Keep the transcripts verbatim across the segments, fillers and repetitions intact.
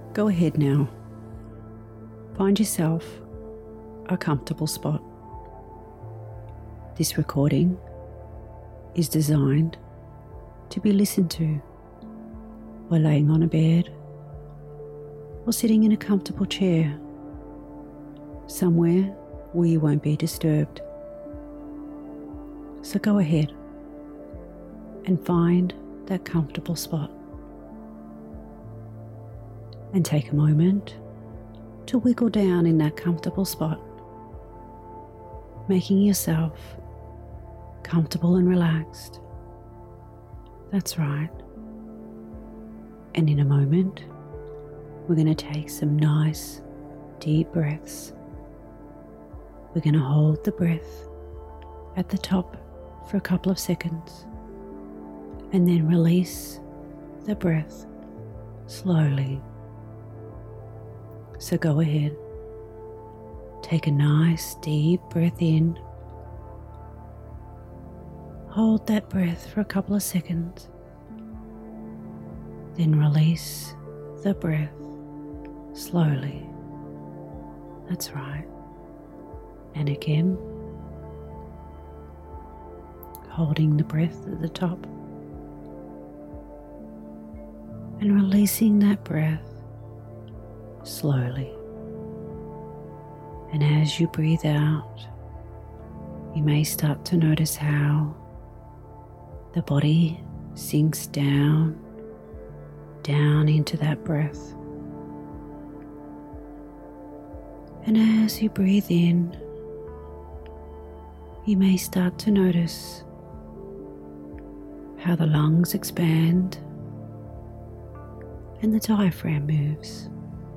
Go ahead now. Find yourself a comfortable spot. This recording is designed to be listened to while laying on a bed or sitting in a comfortable chair, somewhere where you won't be disturbed. So go ahead and find that comfortable spot. And take a moment to wiggle down in that comfortable spot, making yourself comfortable and relaxed. That's right. And in a moment, we're going to take some nice, deep breaths. We're going to hold the breath at the top for a couple of seconds and then release the breath slowly. So go ahead, take a nice deep breath in, hold that breath for a couple of seconds, then release the breath slowly. That's right. And again, holding the breath at the top and releasing that breath slowly. And as you breathe out, you may start to notice how the body sinks down, down into that breath. And as you breathe in, you may start to notice how the lungs expand and the diaphragm moves.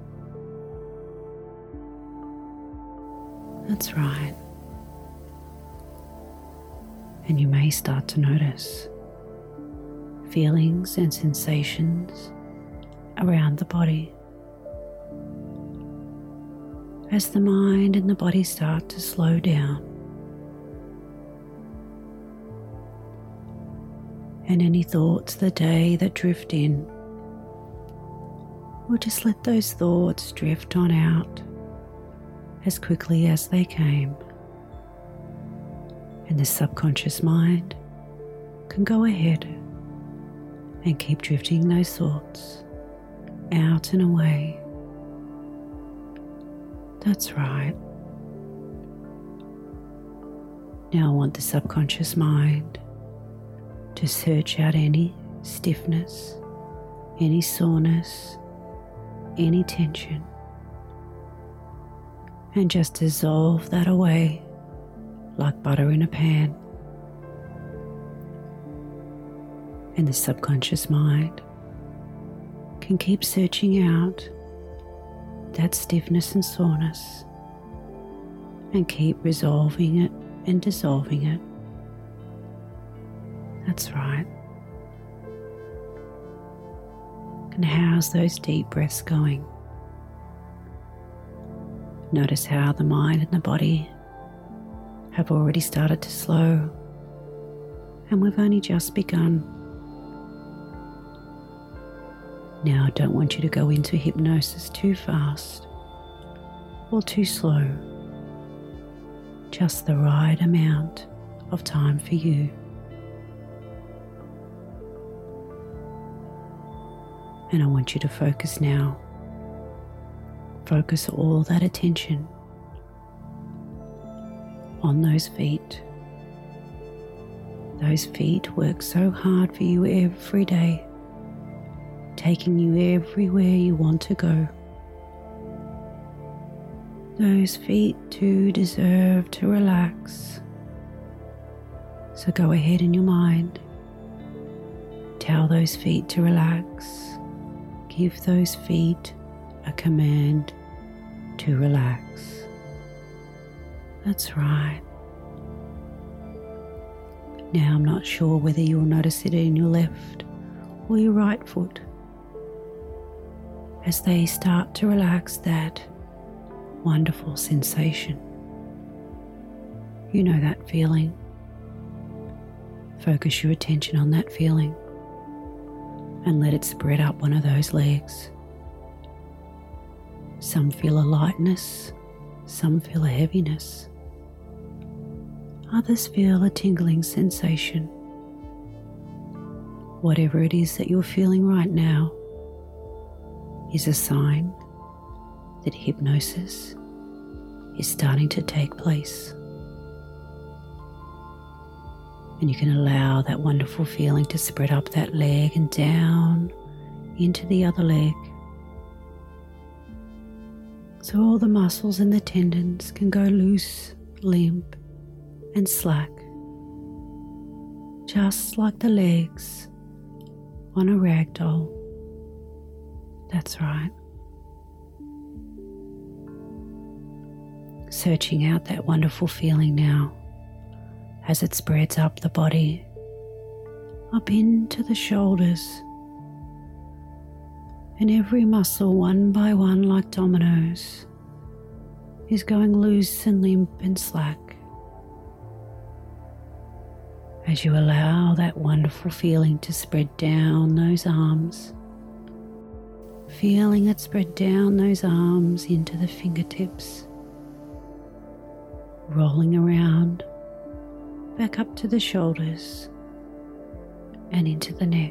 That's right. And you may start to notice feelings and sensations around the body as the mind and the body start to slow down. And any thoughts of the day that drift in, we'll just let those thoughts drift on out as quickly as they came. And the subconscious mind can go ahead and keep drifting those thoughts out and away. That's right. Now I want the subconscious mind to search out any stiffness, any soreness, any tension, and just dissolve that away like butter in a pan. And the subconscious mind can keep searching out that stiffness and soreness and keep resolving it and dissolving it. That's right. And how's those deep breaths going? Notice how the mind and the body have already started to slow, and we've only just begun. Now I don't want you to go into hypnosis too fast or too slow, just the right amount of time for you. And I want you to focus now. Focus all that attention on those feet. Those feet work so hard for you every day, taking you everywhere you want to go. Those feet too deserve to relax. So go ahead in your mind. Tell those feet to relax. Give those feet a command to relax. That's right. Now I'm not sure whether you'll notice it in your left or your right foot as they start to relax that wonderful sensation. You know that feeling. Focus your attention on that feeling and let it spread up one of those legs. Some feel a lightness, some feel a heaviness. Others feel a tingling sensation. Whatever it is that you're feeling right now is a sign that hypnosis is starting to take place. And you can allow that wonderful feeling to spread up that leg and down into the other leg. So all the muscles and the tendons can go loose, limp, and slack, just like the legs on a rag doll. That's right. Searching out that wonderful feeling now as it spreads up the body, up into the shoulders, and every muscle one by one like dominoes is going loose and limp and slack as you allow that wonderful feeling to spread down those arms, feeling it spread down those arms into the fingertips, rolling around back up to the shoulders and into the neck,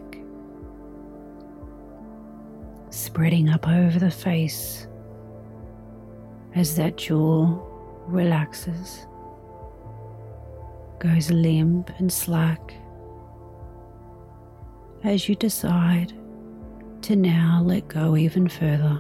spreading up over the face as that jaw relaxes, goes limp and slack as you decide to now let go even further.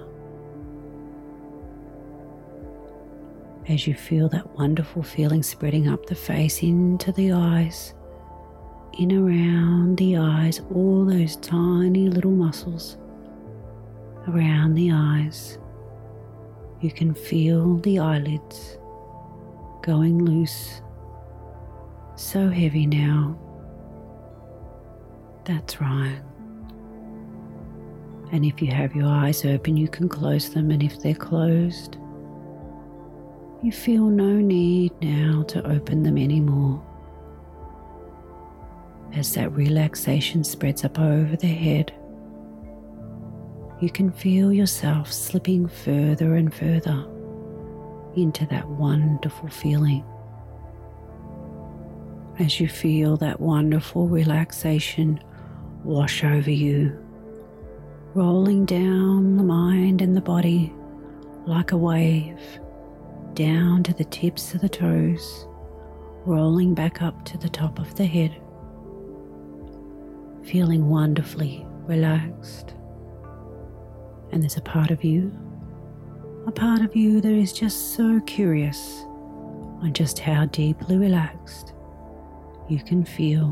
As you feel that wonderful feeling spreading up the face into the eyes, in around the eyes, all those tiny little muscles around the eyes. You can feel the eyelids going loose, so heavy now. That's right. And if you have your eyes open, you can close them, and if they're closed, you feel no need now to open them anymore. As that relaxation spreads up over the head, you can feel yourself slipping further and further into that wonderful feeling. As you feel that wonderful relaxation wash over you, rolling down the mind and the body like a wave, down to the tips of the toes, rolling back up to the top of the head, feeling wonderfully relaxed. And there's a part of you, a part of you that is just so curious on just how deeply relaxed you can feel.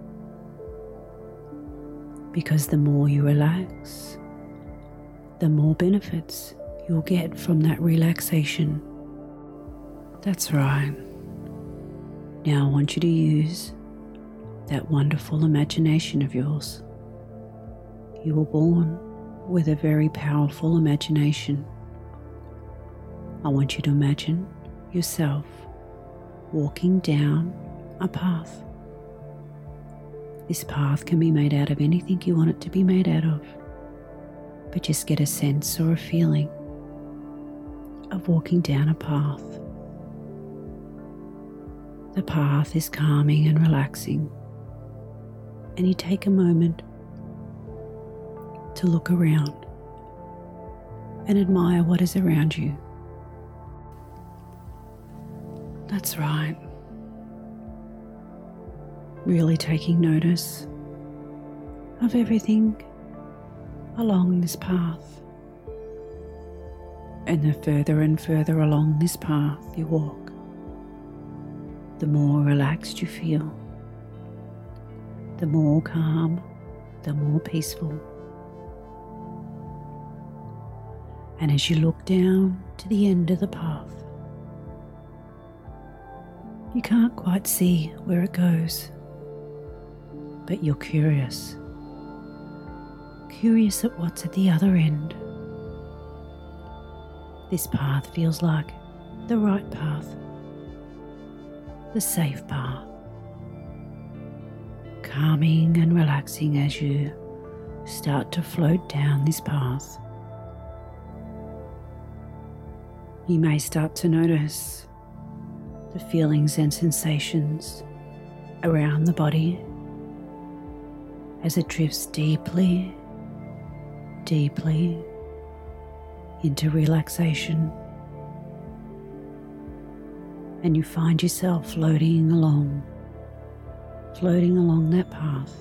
Because the more you relax, the more benefits you'll get from that relaxation. That's right. Now I want you to use that wonderful imagination of yours. You were born with a very powerful imagination. I want you to imagine yourself walking down a path. This path can be made out of anything you want it to be made out of, but just get a sense or a feeling of walking down a path. The path is calming and relaxing, and you take a moment to look around and admire what is around you. That's right. Really taking notice of everything along this path. And the further and further along this path you walk, the more relaxed you feel, the more calm, the more peaceful. And as you look down to the end of the path, you can't quite see where it goes, but you're curious. Curious at what's at the other end. This path feels like the right path, the safe path, calming and relaxing as you start to float down this path. You may start to notice the feelings and sensations around the body as it drifts deeply, deeply into relaxation. And you find yourself floating along, floating along that path.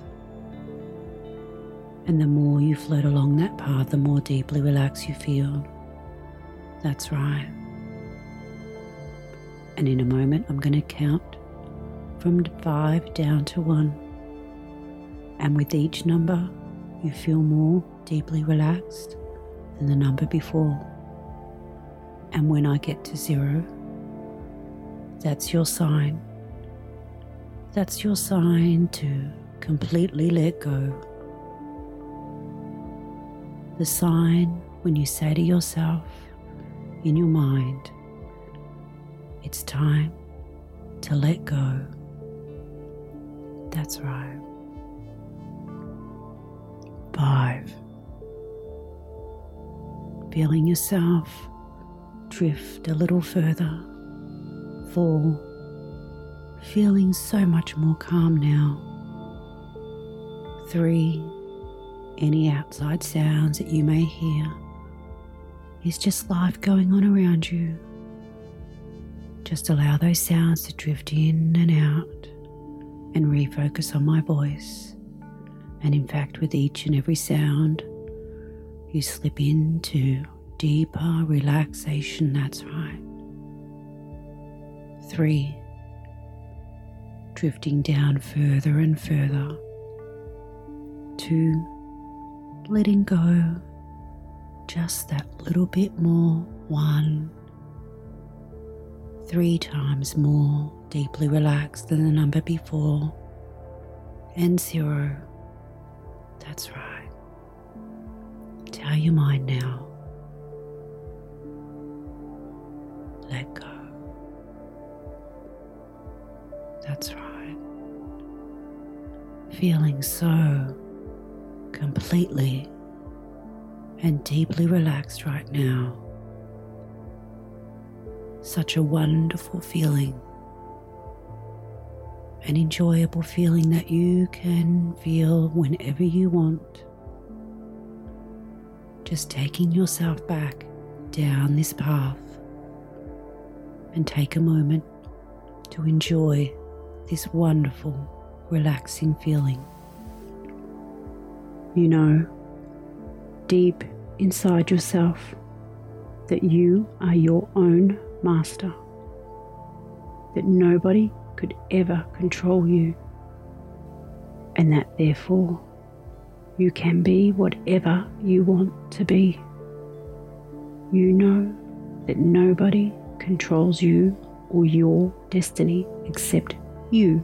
And the more you float along that path, the more deeply relaxed you feel. That's right. And in a moment, I'm going to count from five down to one. And with each number, you feel more deeply relaxed than the number before. And when I get to zero, that's your sign. That's your sign to completely let go. The sign when you say to yourself in your mind, it's time to let go. That's right. Five. Feeling yourself drift a little further. Four. Feeling so much more calm now. Three. Any outside sounds that you may hear is just life going on around you. Just allow those sounds to drift in and out and refocus on my voice. And in fact, with each and every sound, you slip into deeper relaxation. That's right. Three. Drifting down further and further. Two. Letting go just that little bit more. One. Three times more deeply relaxed than the number before. And zero. That's right. Tell your mind now. Let go. That's right. Feeling so completely and deeply relaxed right now. Such a wonderful feeling, an enjoyable feeling that you can feel whenever you want. Just taking yourself back down this path and take a moment to enjoy this wonderful, relaxing feeling. You know, deep inside yourself, that you are your own master, that nobody could ever control you, and that therefore you can be whatever you want to be. You know that nobody controls you or your destiny except you,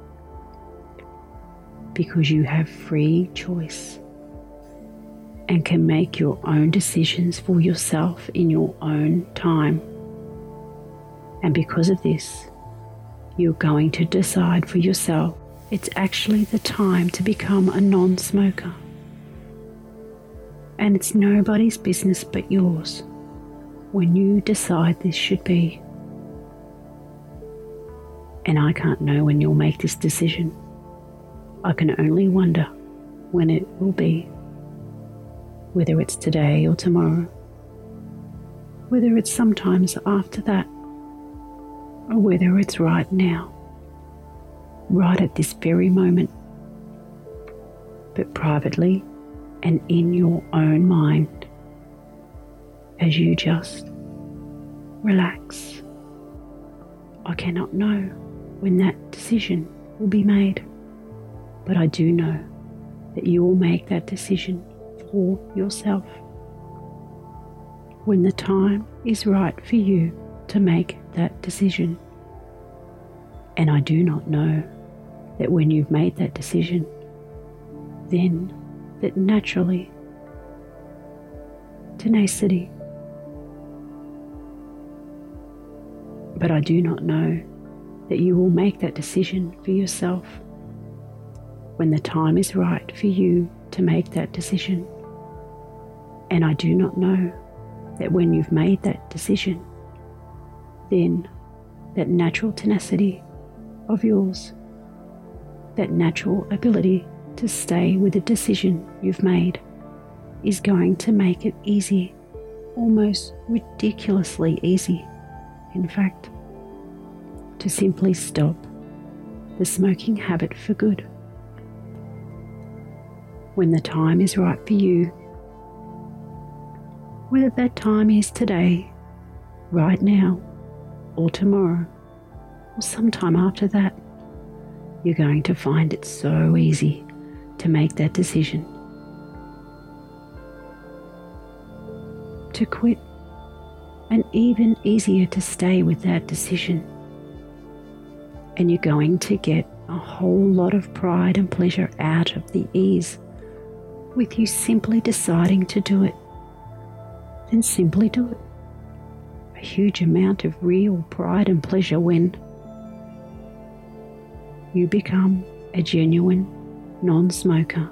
because you have free choice and can make your own decisions for yourself in your own time. And because of this, you're going to decide for yourself it's actually the time to become a non-smoker. And it's nobody's business but yours when you decide this should be. And I can't know when you'll make this decision. I can only wonder when it will be, whether it's today or tomorrow, whether it's sometimes after that, or whether it's right now, right at this very moment, but privately and in your own mind, as you just relax. I cannot know when that decision will be made, but I do know that you will make that decision for yourself when the time is right for you to make that decision. And I do not know that when you've made that decision, then that naturally tenacity. But I do not know that you will make that decision for yourself when the time is right for you to make that decision. And I do not know that when you've made that decision, then that natural tenacity of yours, that natural ability to stay with a decision you've made, is going to make it easy, almost ridiculously easy, in fact, to simply stop the smoking habit for good. When the time is right for you, whether that time is today, right now, or tomorrow, or sometime after that, you're going to find it so easy to make that decision. To quit, and even easier to stay with that decision. And you're going to get a whole lot of pride and pleasure out of the ease with you simply deciding to do it. Then simply do it. A huge amount of real pride and pleasure when you become a genuine non-smoker.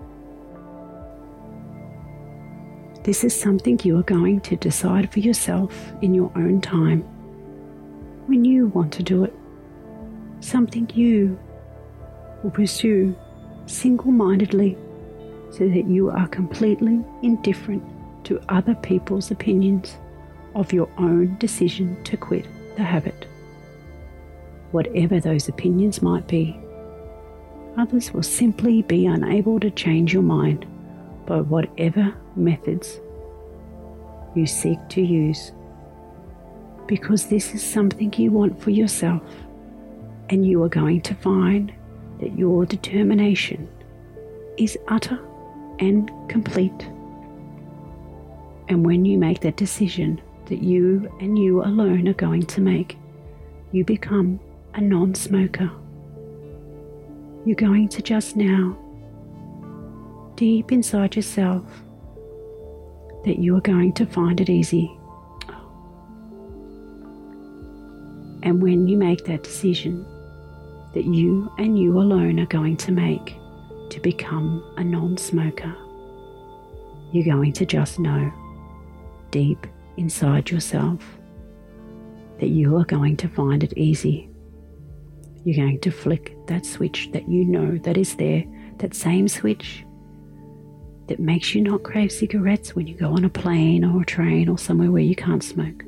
This is something you are going to decide for yourself in your own time, when you want to do it. Something you will pursue single-mindedly, so that you are completely indifferent to other people's opinions of your own decision to quit the habit. Whatever those opinions might be, others will simply be unable to change your mind by whatever methods you seek to use, because this is something you want for yourself, and you are going to find that your determination is utter and complete. And when you make that decision that you and you alone are going to make, you become a non-smoker. You're going to just now, deep inside yourself, that you are going to find it easy. And when you make that decision that you and you alone are going to make to become a non-smoker, you're going to just know deep inside yourself that you are going to find it easy. You're going to flick that switch that you know that is there, that same switch that makes you not crave cigarettes when you go on a plane or a train or somewhere where you can't smoke.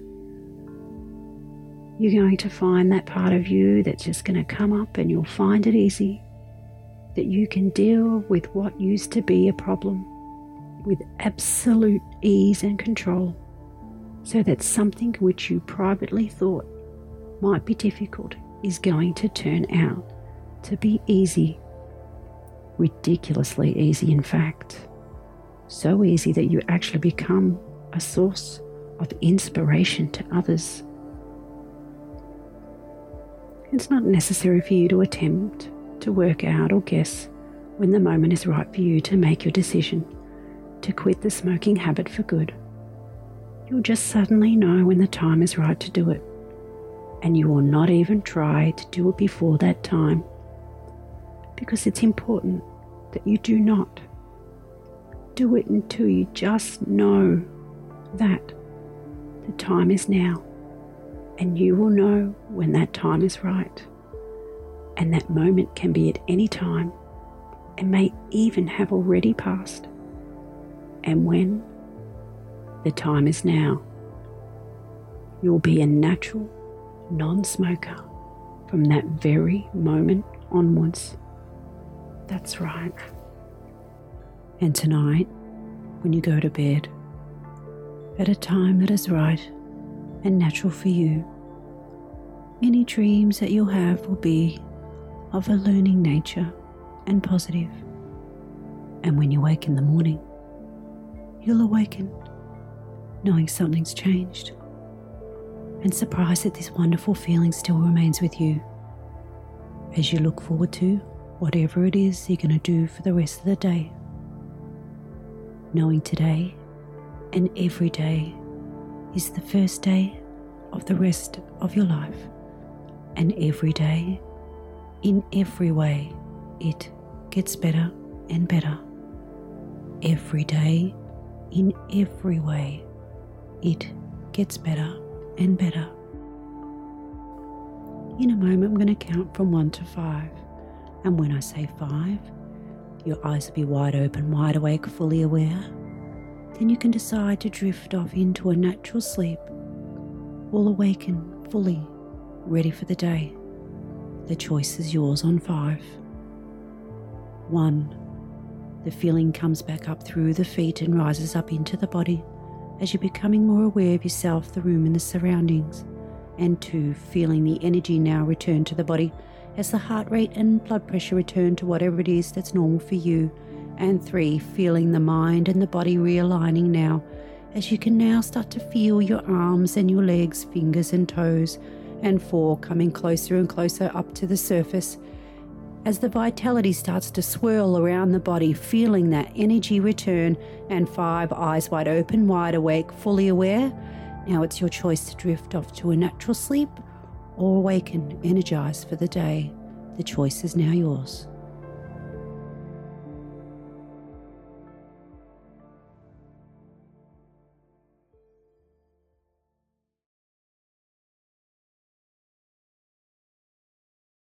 You're going to find that part of you that's just going to come up, and you'll find it easy that you can deal with what used to be a problem with absolute ease and control, so that something which you privately thought might be difficult is going to turn out to be easy, ridiculously easy in fact, so easy that you actually become a source of inspiration to others. It's not necessary for you to attempt to work out or guess when the moment is right for you to make your decision to quit the smoking habit for good. You'll just suddenly know when the time is right to do it, and you will not even try to do it before that time, because it's important that you do not do it until you just know that the time is now, and you will know when that time is right. And that moment can be at any time, and may even have already passed. And when the time is now, you'll be a natural non-smoker from that very moment onwards. That's right. And tonight, when you go to bed, at a time that is right and natural for you, any dreams that you'll have will be of a learning nature and positive. And when you wake in the morning, you'll awaken knowing something's changed, and surprised that this wonderful feeling still remains with you as you look forward to whatever it is you're going to do for the rest of the day, knowing today and every day is the first day of the rest of your life, and every day, in every way, it gets better and better. Every day, in every way, it gets better and better. In a moment, I'm going to count from one to five. And when I say five, your eyes will be wide open, wide awake, fully aware. Then you can decide to drift off into a natural sleep, all awaken, fully ready for the day. The choice is yours on five. One, the feeling comes back up through the feet and rises up into the body as you're becoming more aware of yourself, the room and the surroundings. And two, feeling the energy now return to the body as the heart rate and blood pressure return to whatever it is that's normal for you. And three, feeling the mind and the body realigning now as you can now start to feel your arms and your legs, fingers and toes. And four, coming closer and closer up to the surface as the vitality starts to swirl around the body, feeling that energy return. And five, eyes wide open, wide awake, fully aware. Now it's your choice to drift off to a natural sleep or awaken, energized for the day. The choice is now yours.